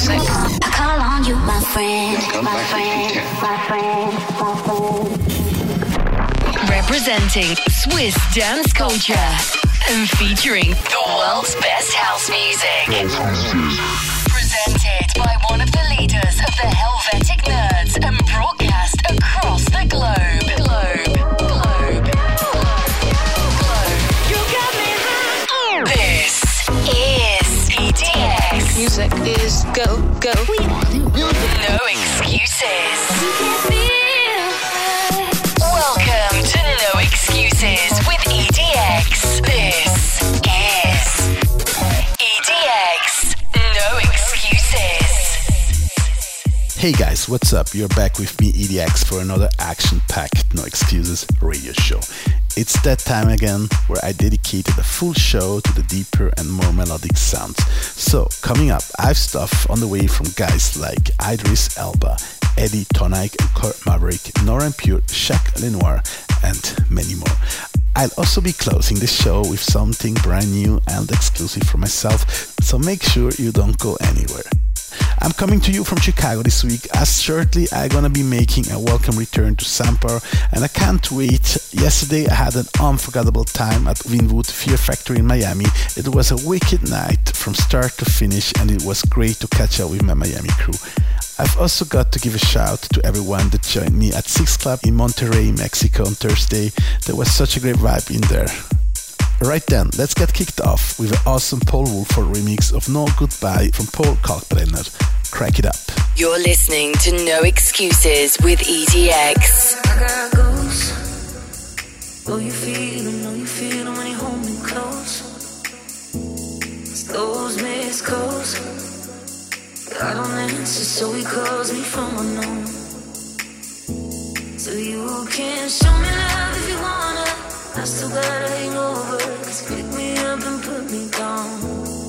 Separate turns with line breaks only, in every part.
music.
I call on you, my friend, my friend, my friend, my friend.
Representing Swiss dance culture and featuring the world's best house music. Presented by one of the leaders of the Helvetic Nerds and broadcast across the globe. You got me high. This is EDX.
Music is go, go.
No excuses. Welcome to No Excuses with EDX. This is EDX. No Excuses.
Hey guys, what's up? You're back with me, EDX, for another action-packed No Excuses radio show. It's that time again where I dedicated a full show to the deeper and more melodic sounds. So, coming up, I have stuff on the way from guys like Idris Elba, Eddie Tonic and Kurt Maverick, Nora En Pure, Jacques Lenoir, and many more. I'll also be closing the show with something brand new and exclusive for myself, so make sure you don't go anywhere. I'm coming to you from Chicago this week, as shortly I'm gonna be making a welcome return to Sampower, and I can't wait. Yesterday I had an unforgettable time at Winwood Fear Factory in Miami. It was a wicked night from start to finish, and it was great to catch up with my Miami crew. I've also got to give a shout to everyone that joined me at Six Club in Monterrey, Mexico on Thursday. There was such a great vibe in there. Right then, let's get kicked off with an awesome Paul Woolford remix of No Goodbye from Paul Kalkbrenner. Crack it up.
You're listening to No Excuses with EDX.
I got ghosts. Know you feel them when you hold me close. It's those missed calls. I don't answer, so he calls me from unknown. So you can show me love if you wanna. I still got a hangover, 'cause pick me up and put me down.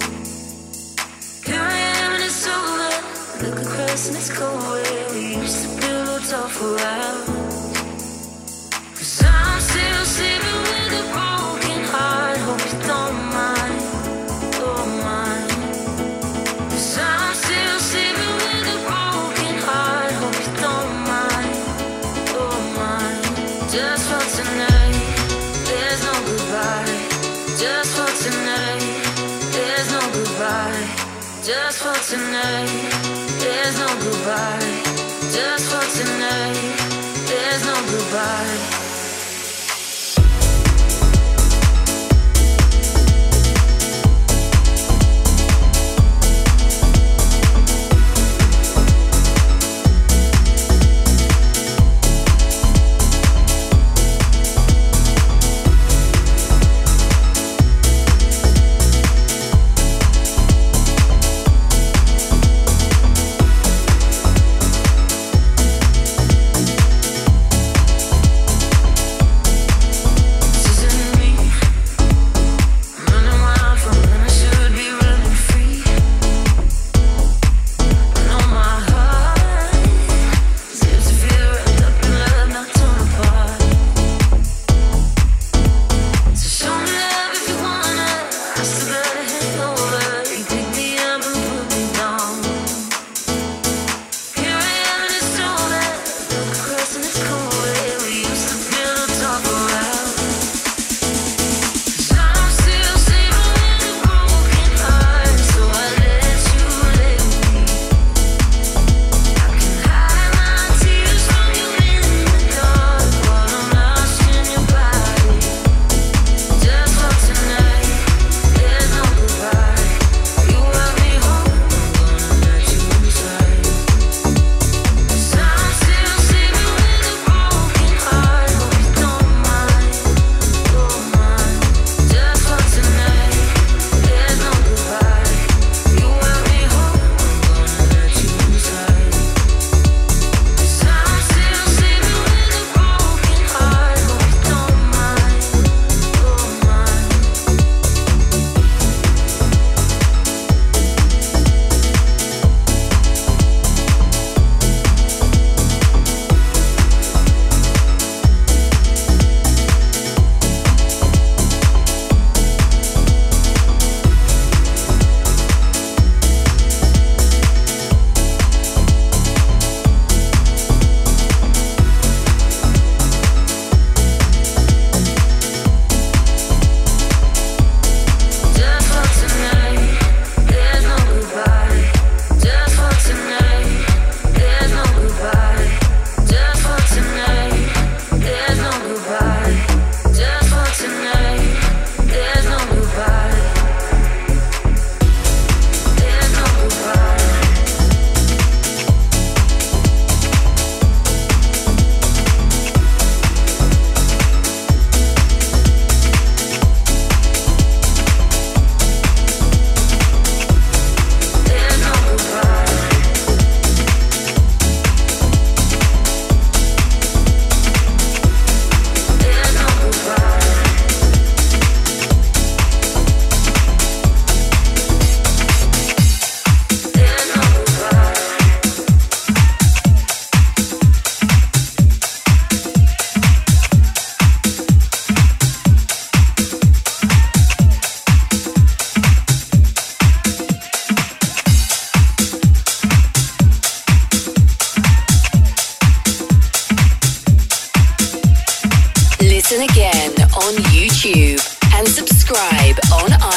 Here I am and it's over. Look across and it's cold where we used to build talk for hours. 'Cause I'm still sleeping with a broken heart. Hope you don't mind, don't mind. 'Cause I'm still sleeping with a broken heart. Hope you don't mind, don't mind. Just for tonight. There's no goodbye, just for tonight. There's no goodbye, just for tonight. There's no goodbye, just for tonight. There's no goodbye.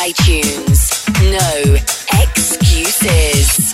iTunes. No excuses.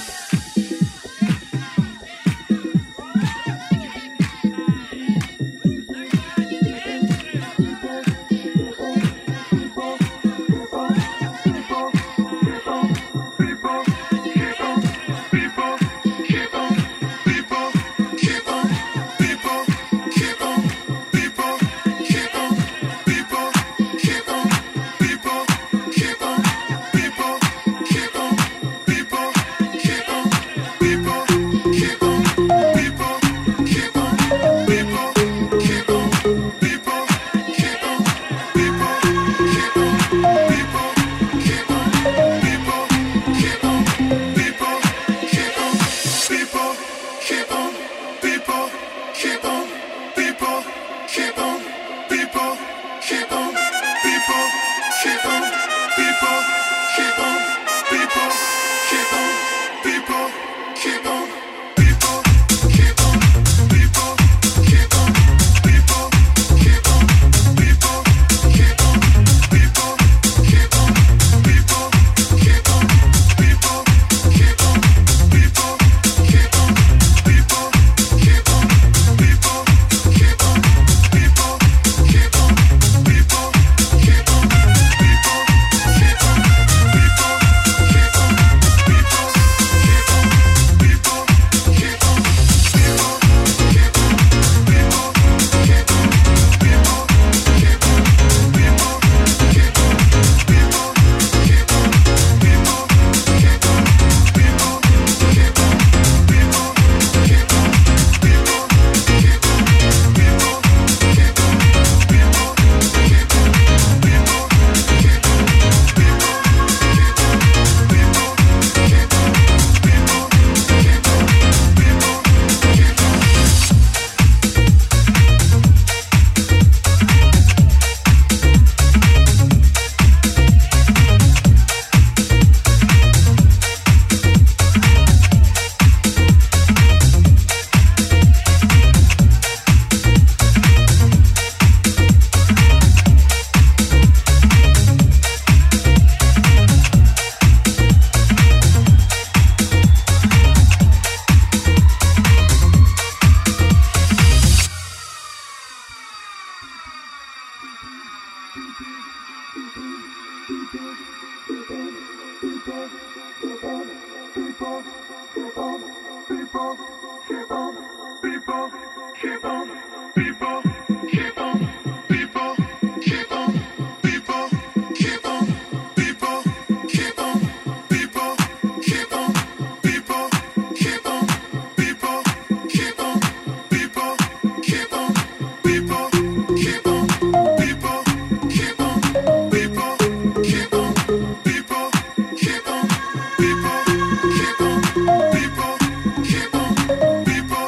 People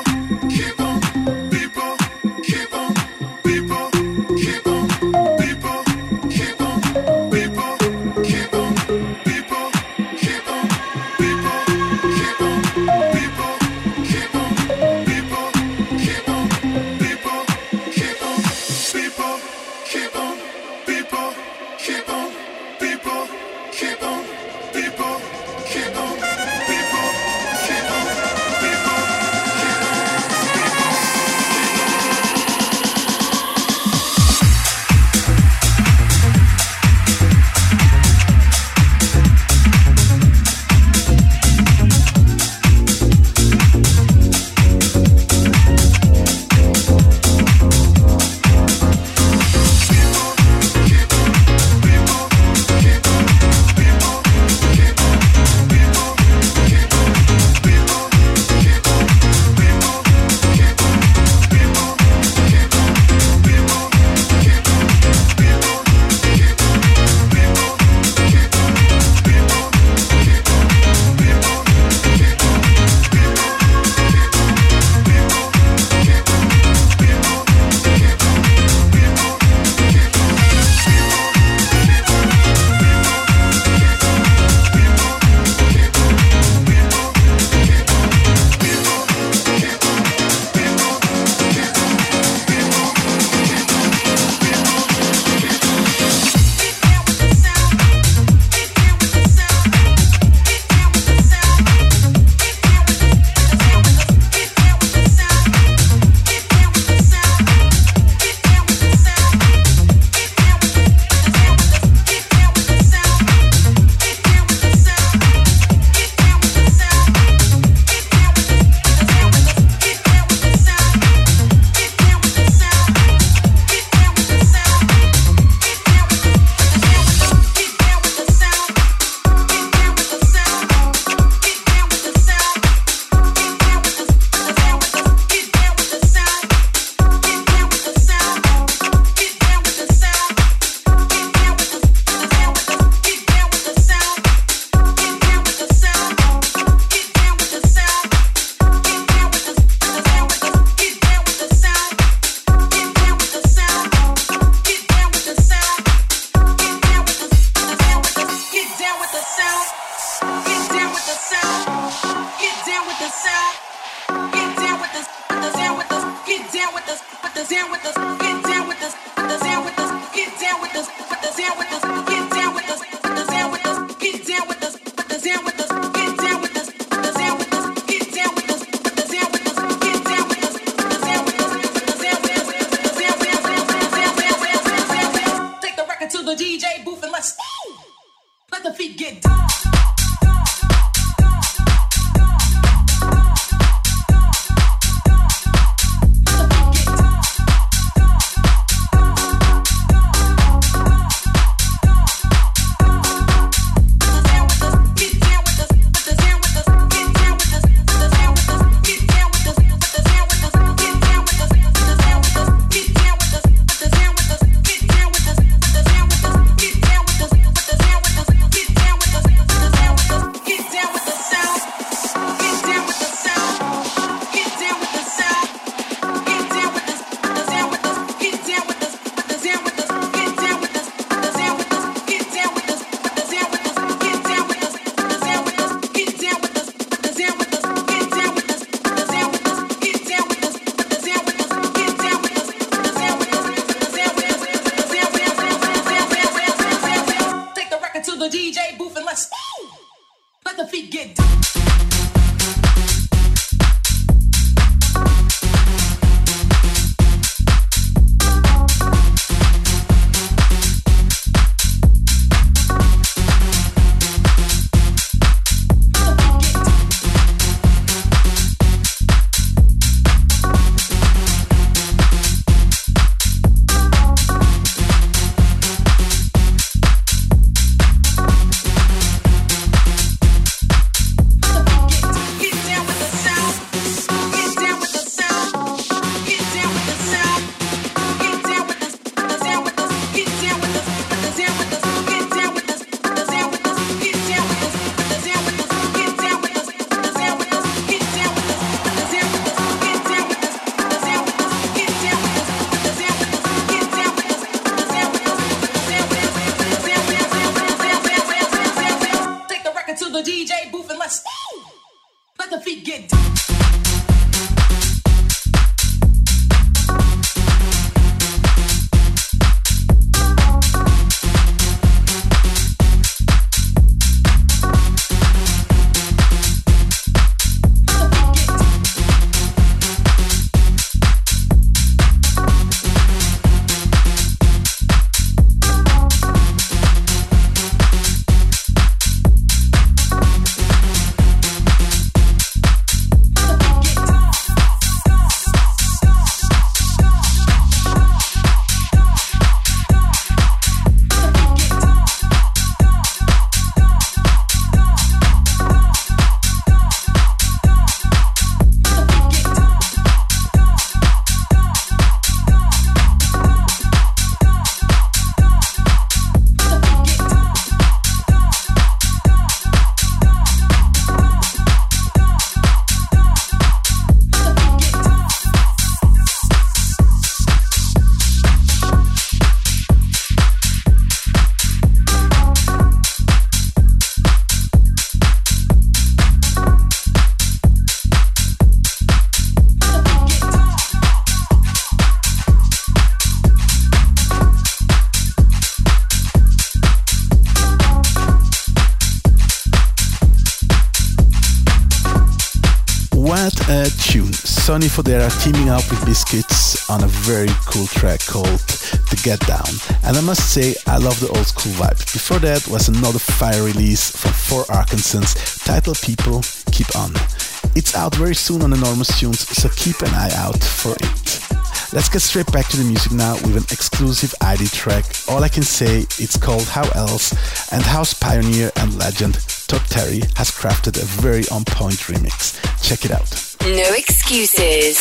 Sonny Fodera teaming up with Biscuits on a very cool track called The Get Down. And I must say, I love the old school vibe. Before that was another fire release from 4 Arkansans titled People Keep On. It's out very soon on Enormous Tunes, so keep an eye out for it. Let's get straight back to the music now with an exclusive ID track. All I can say, it's called How Else, and house pioneer and legend Todd Terry has crafted a very on-point remix. Check it out.
No excuses.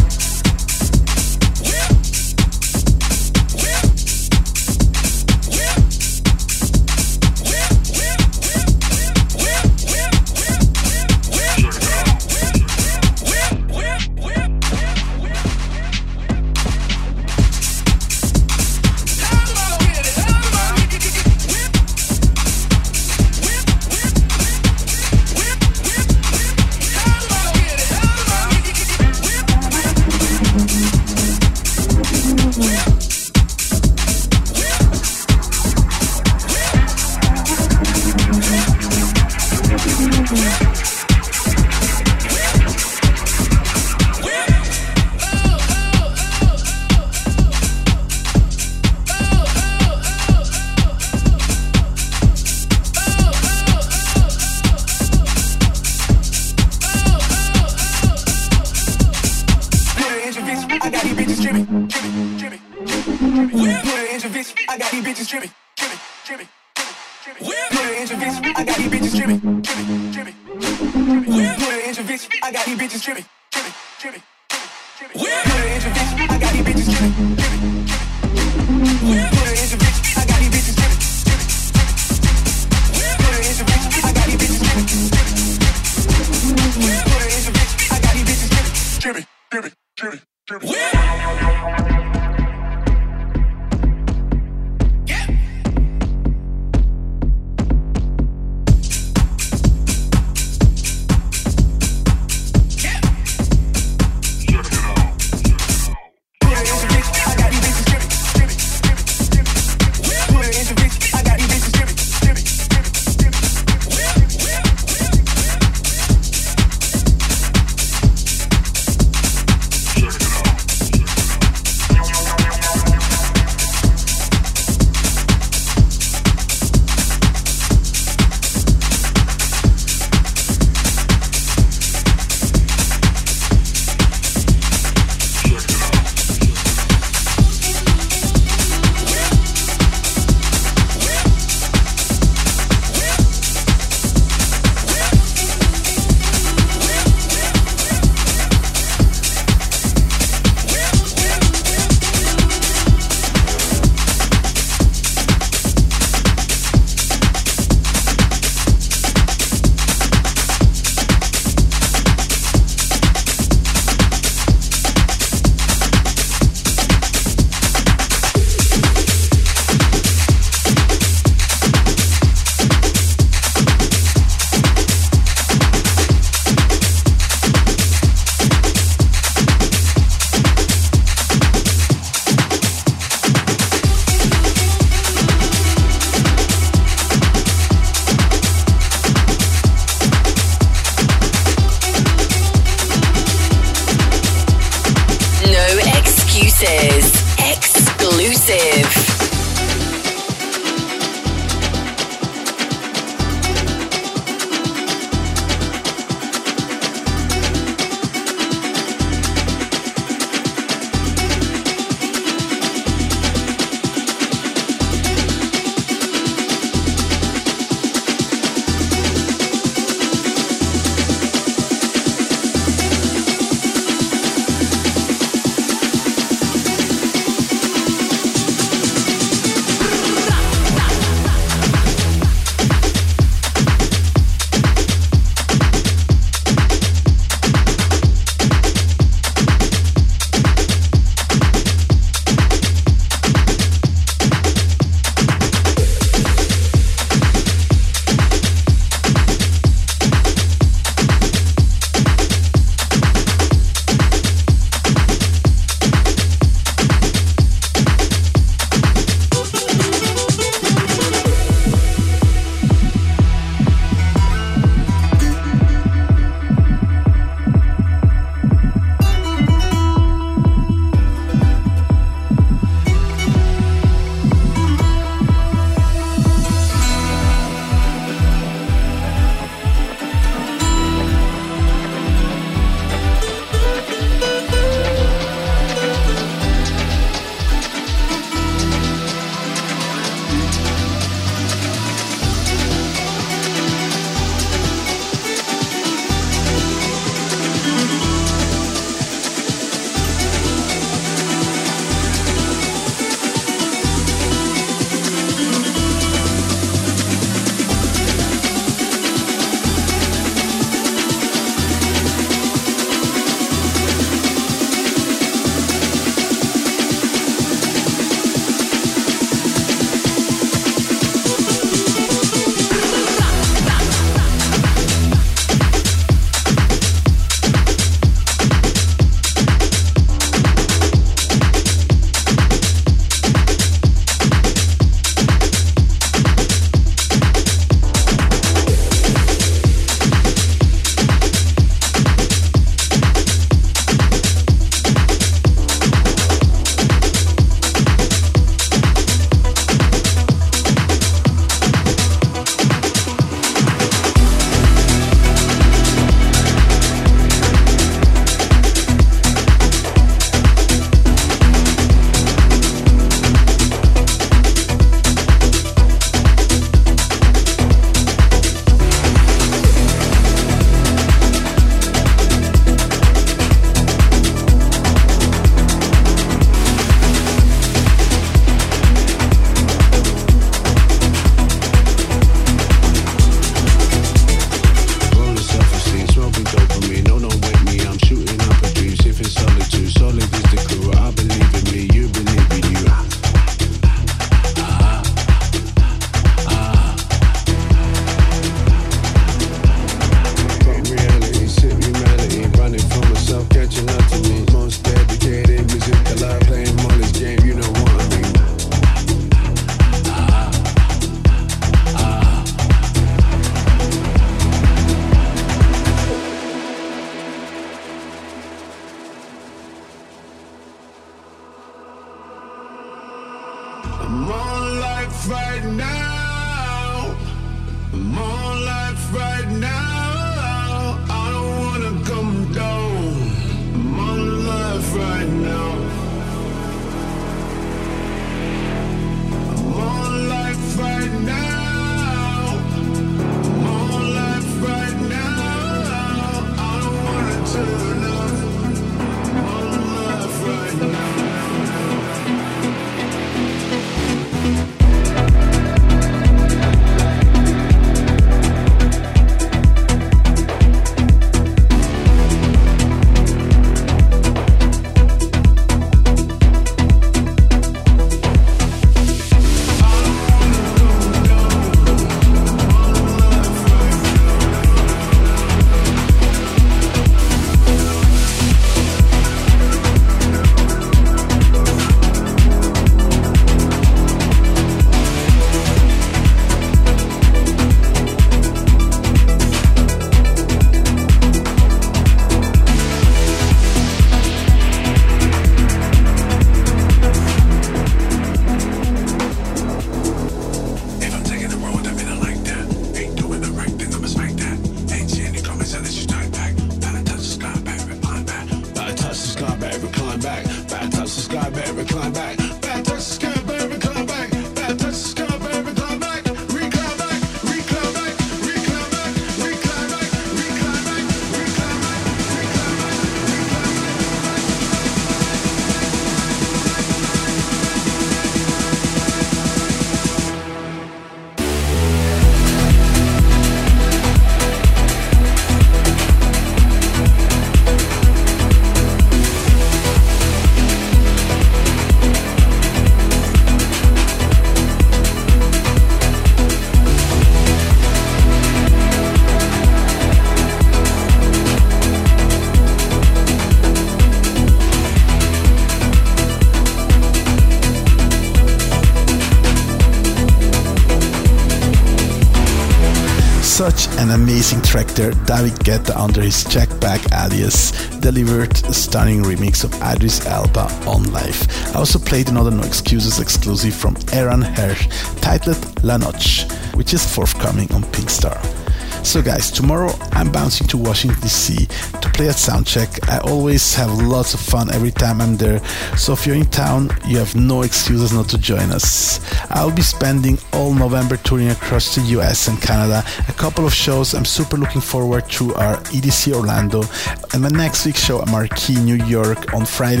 Such an amazing track there, David Guetta under his Jack Back alias delivered a stunning remix of Idris Elba on Live. I also played another No Excuses exclusive from Aaron Hirsch titled La Noche, which is forthcoming on Pink Star. So guys, tomorrow I'm bouncing to Washington DC to play at Soundcheck. I always have lots of fun every time I'm there, so if you're in town, you have no excuses not to join us. I'll be spending all November touring across the US and Canada. A couple of shows I'm super looking forward to are EDC Orlando and my next week's show at Marquee, New York on Friday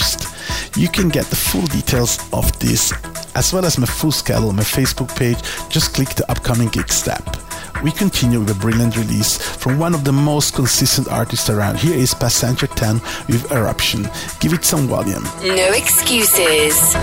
1st. You can get the full details of this as well as my full schedule on my Facebook page. Just click the upcoming gigs tab. We continue with a brilliant release from one of the most consistent artists around. Here is Passenger 10 with Eruption. Give it some volume.
No excuses.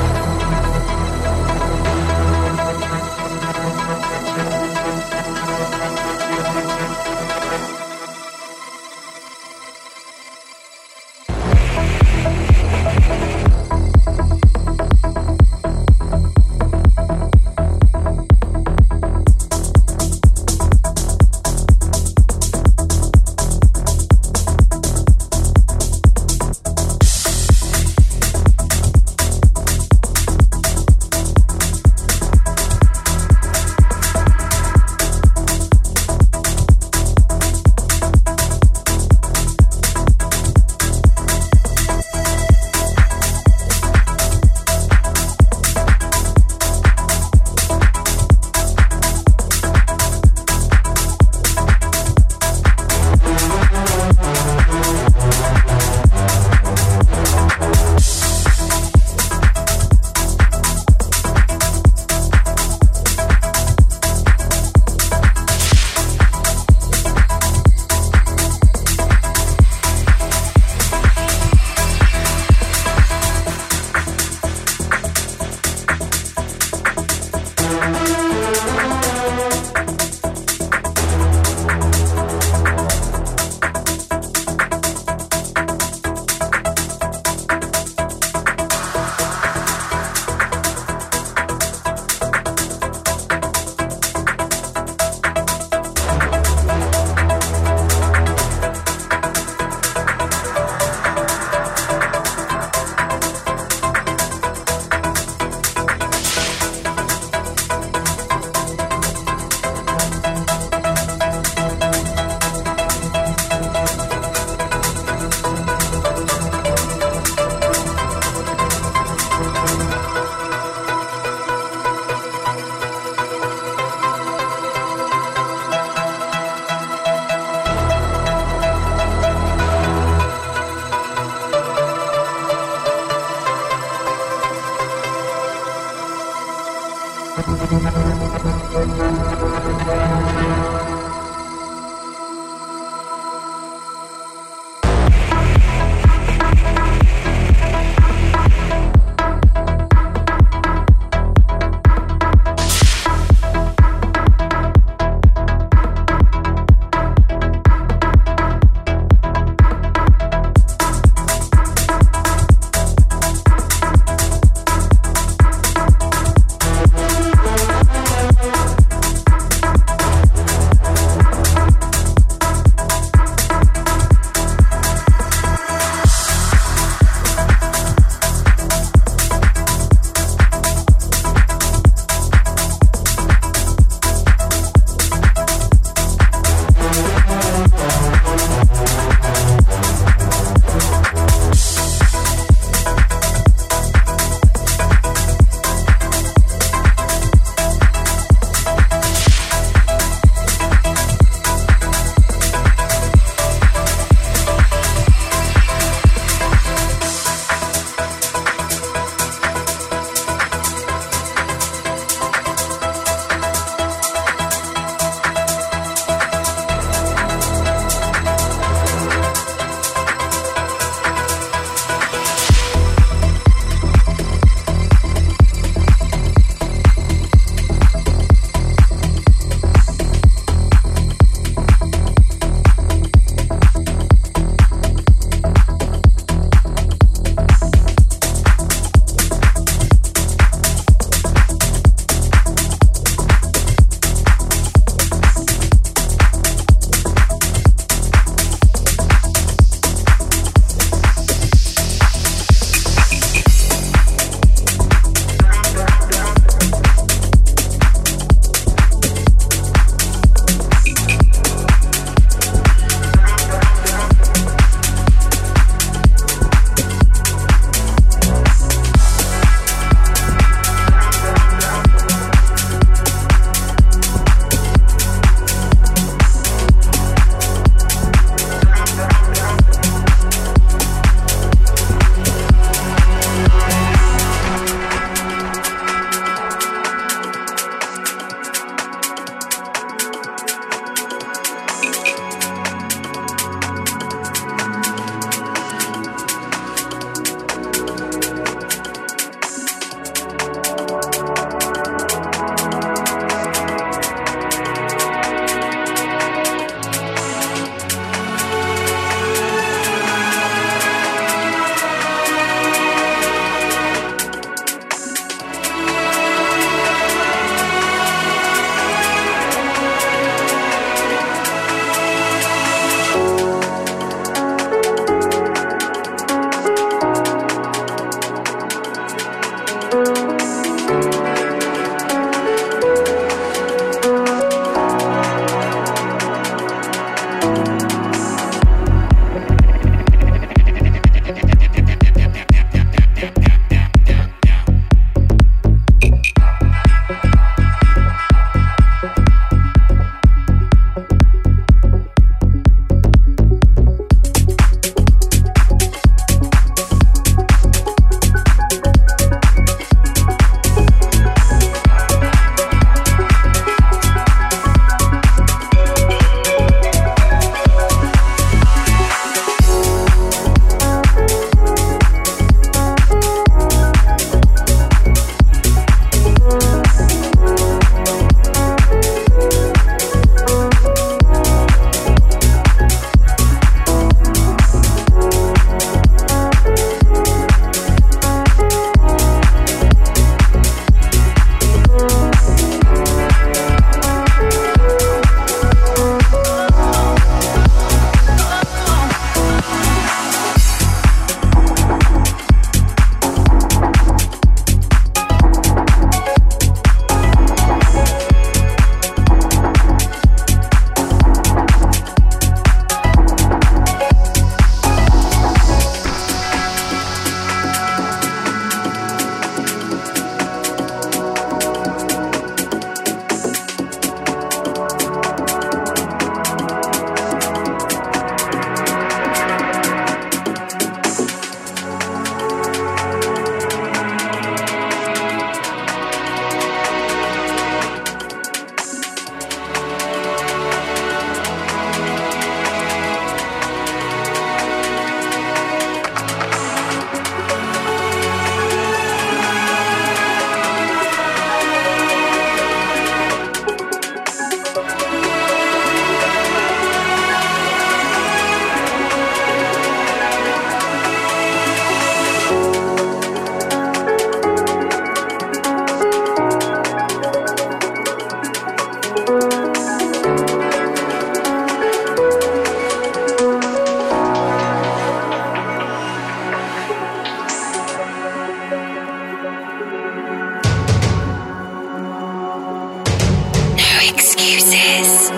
Excuses.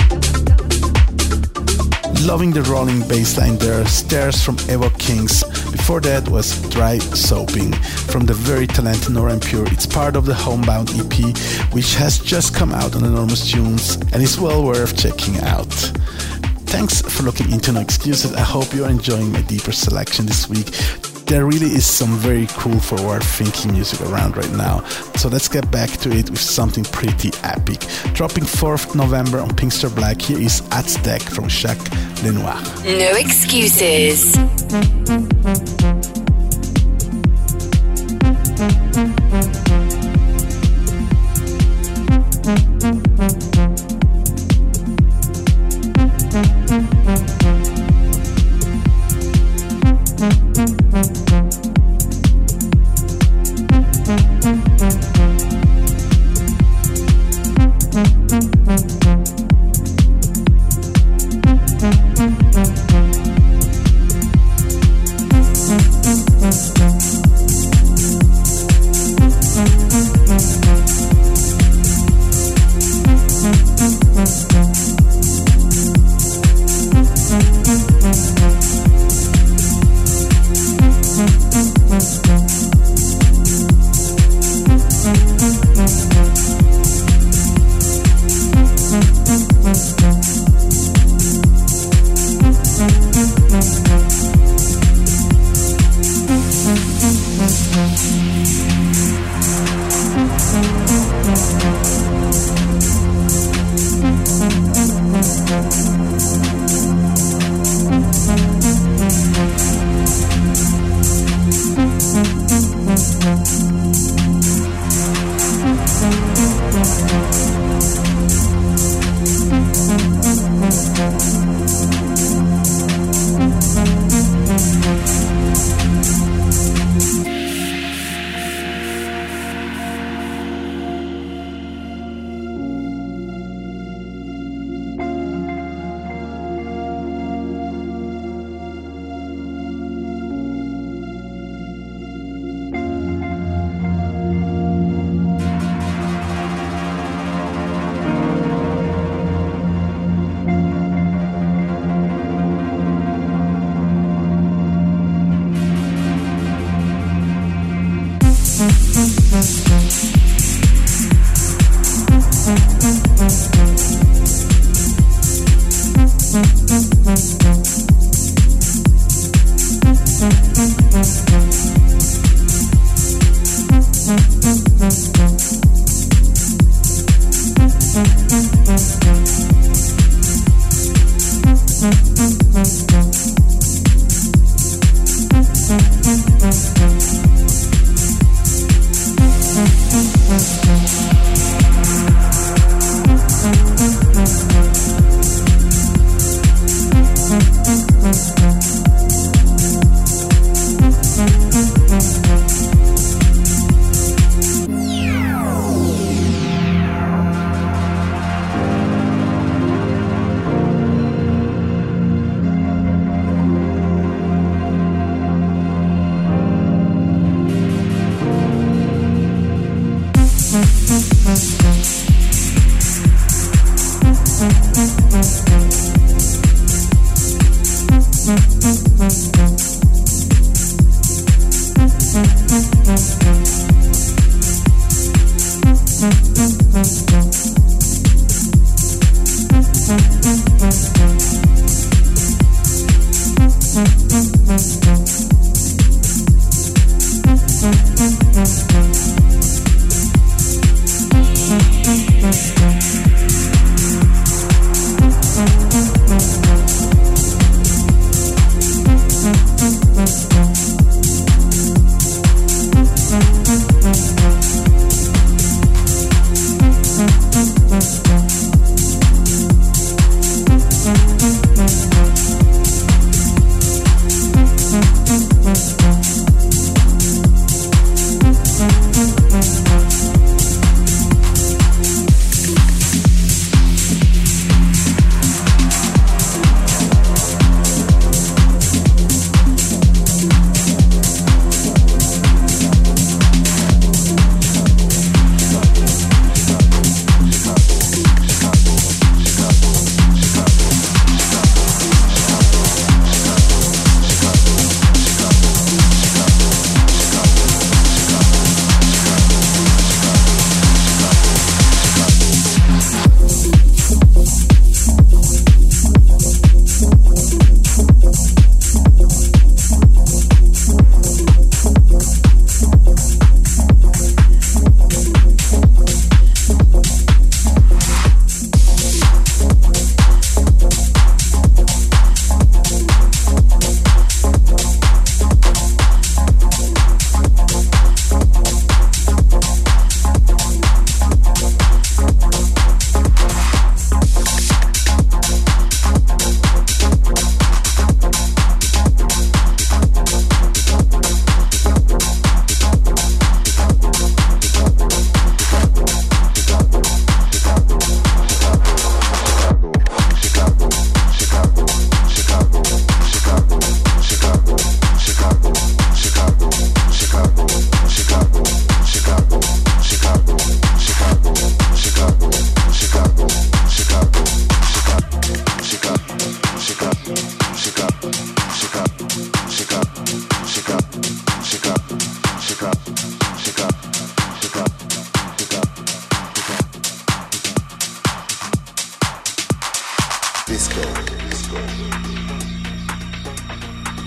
Loving the rolling bass line there, Stairs from Evo Kings, Before that was Dry Soaping from the very talented Nora En Pure. It's part of the Homebound EP, which has just come out on Enormous Tunes and is well worth checking out. Thanks for looking into No Excuses. I hope you're enjoying my deeper selection this week. There really is some very cool forward-thinking music around right now. So let's get back to it with something pretty epic. Dropping 4th November on Pinkster Black, here is Aztec from Jacques Lenoir.
No Excuses.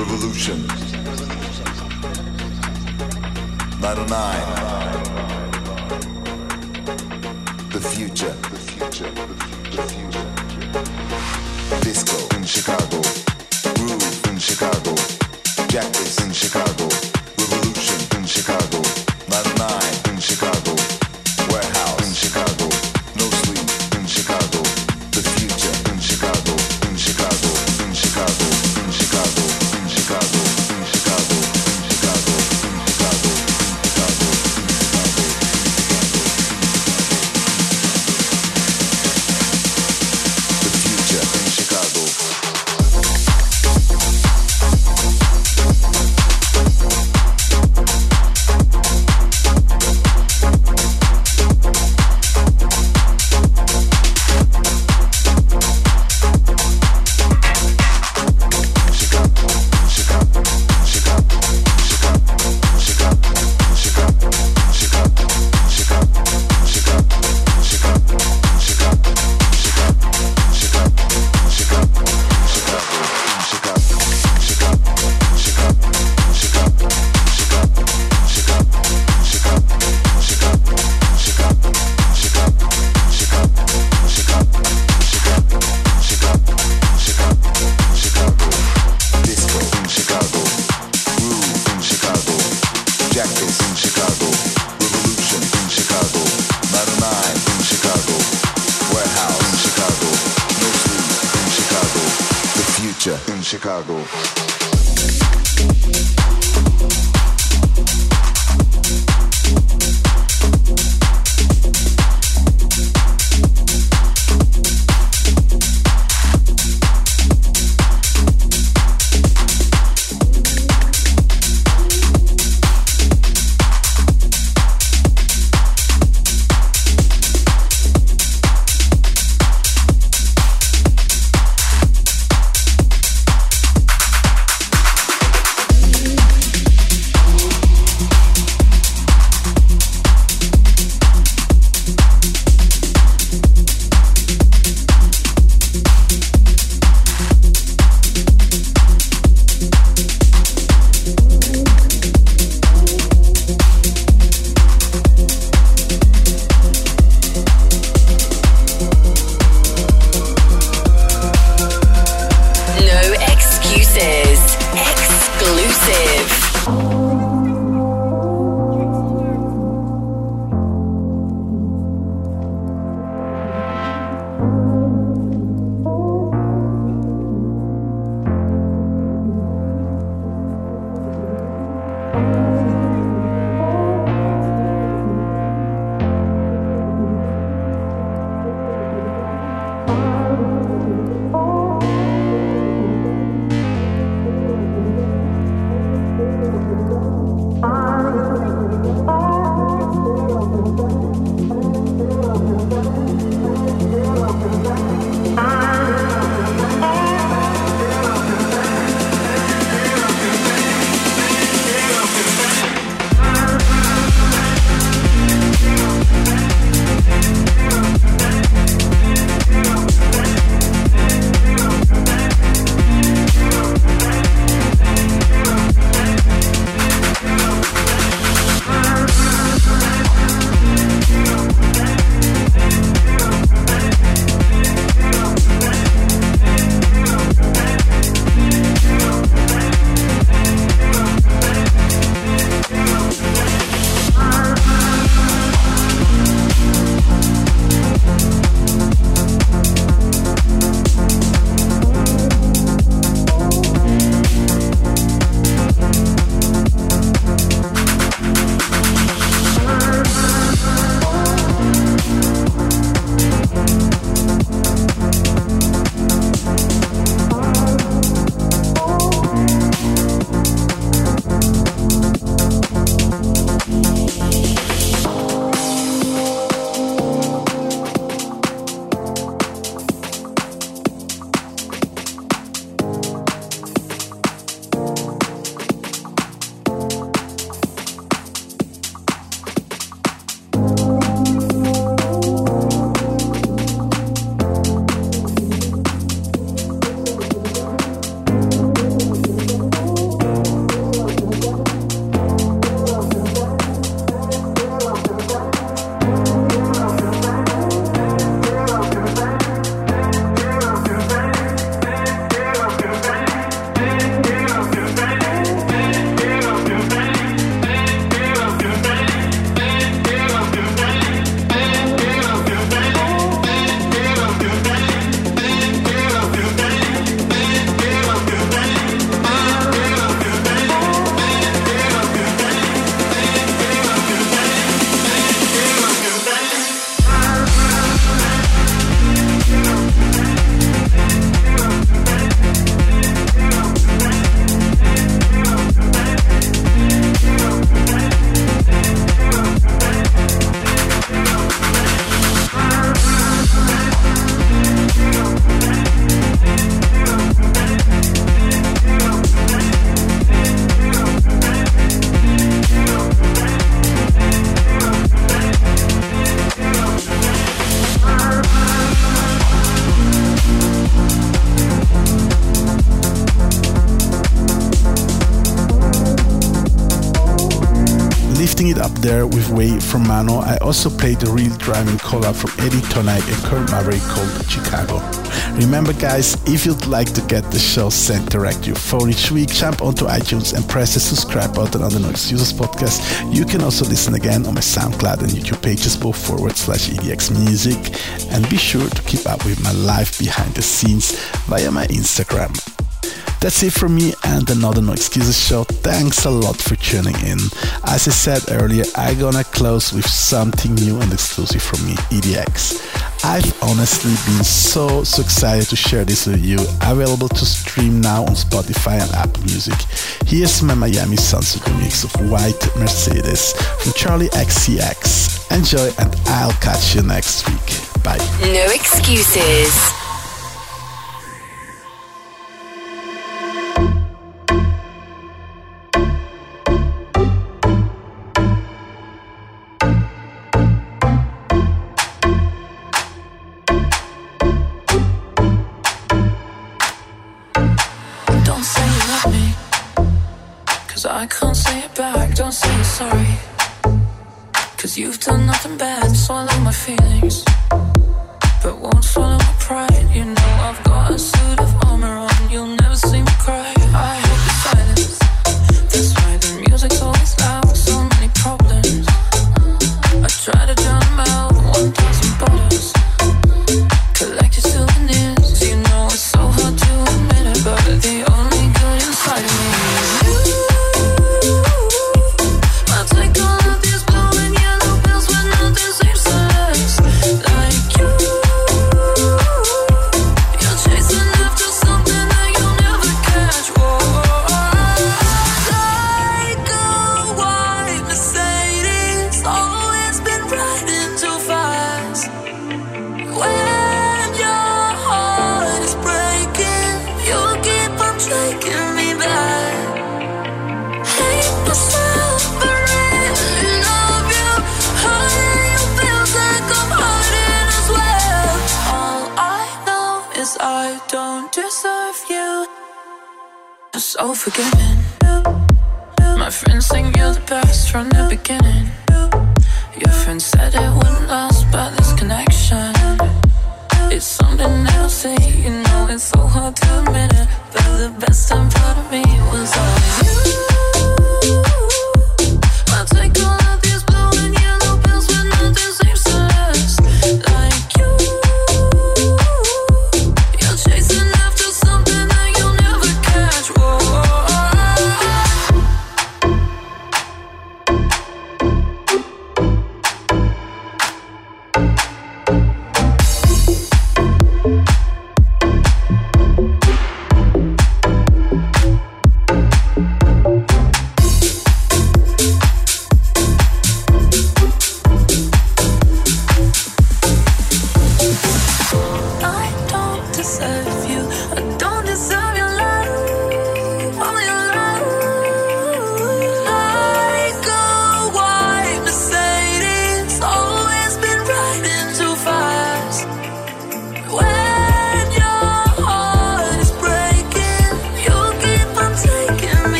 Revolution. 909. The future. Disco in Chicago. Groove in Chicago. Jackets in Chicago. Revolution in Chicago. 909 in Chicago. Warehouse in Chicago. No sleep in Chicago. The future in Chicago. In Chicago. In Chicago. In Chicago. In Chicago. In Chicago. In Chicago. In Chicago. In Chicago. The future in Chicago. In Chicago.
lifting it up there with Way from Mano, I also played the real driving collab from Eddie Tonight and Kurt Maverick called Chicago. Remember guys, if you'd like to get the show sent direct to your phone each week, jump onto iTunes and press the subscribe button on the No Excuses podcast. You can also listen again on my SoundCloud and YouTube pages, both /EDX Music, and be sure to keep up with my live behind the scenes via my Instagram. That's it from me and another No Excuses show. Thanks a lot for tuning in. As I said earlier, I'm gonna close with something new and exclusive from me, EDX. I've honestly been so excited to share this with you. Available to stream now on Spotify and Apple Music. Here's my Miami Sunset remix of White Mercedes from Charlie XCX. Enjoy and I'll catch you next week. Bye.
No excuses.
I can't say it back, don't say you're sorry. Cause you've done nothing bad, swallow my feelings, but won't swallow my pride. You know I've got a suit of armor on, you'll never see me cry. I hate the silence, that's why the music's always loud. So many problems, I try to drown them out. 1,000 bottles, collected souvenirs. You know it's so hard to admit it, but the only good inside of me is you. So forgiving. My friends think you're the best from the beginning. Your friend said it wouldn't last, but this can